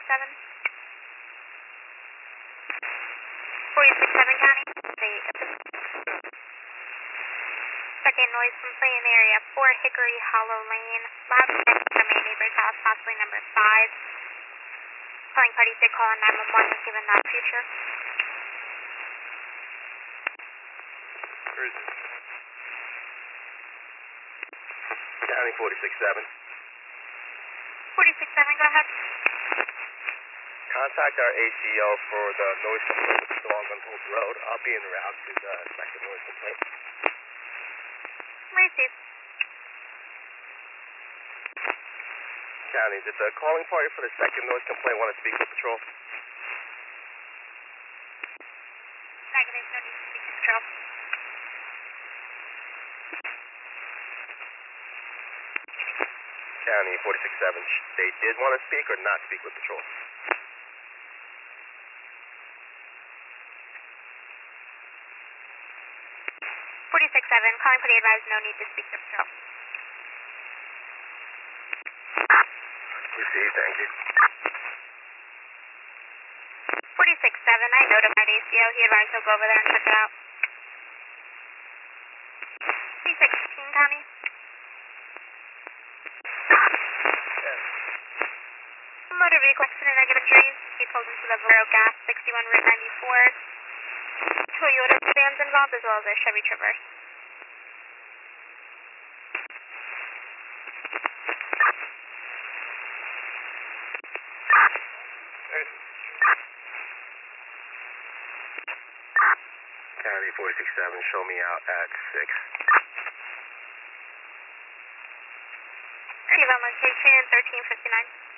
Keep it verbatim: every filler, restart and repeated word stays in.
seven. forty-six seven County. State. Second noise complaint in area four Hickory Hollow Lane. Loud noise from a neighbor's house, possibly number five. Calling party did call on nine one one, was given that future. Where is it? County forty-six seven. forty-six seven, go ahead. Contact our A C O for the noise complaint along on Holt Road. I'll be en route to the second noise complaint. Receive. County, did the calling party for the second noise complaint want to speak with patrol? Negative, no need to speak to patrol. County forty-six seven, they did want to speak or not speak with patrol? forty-six seven, calling party advised, no need to speak to patrol. Received, thank you. forty-six seven, I notified A C O, he advised he'll go over there and check it out. C sixteen County. Motor vehicle accident, negative trees. He pulled into the Valero Gas, sixty-one Route ninety-four. Toyota sedans involved, as well as a Chevy Traverse. County forty-six seven, show me out at six. Receive on location, thirteen fifty-nine.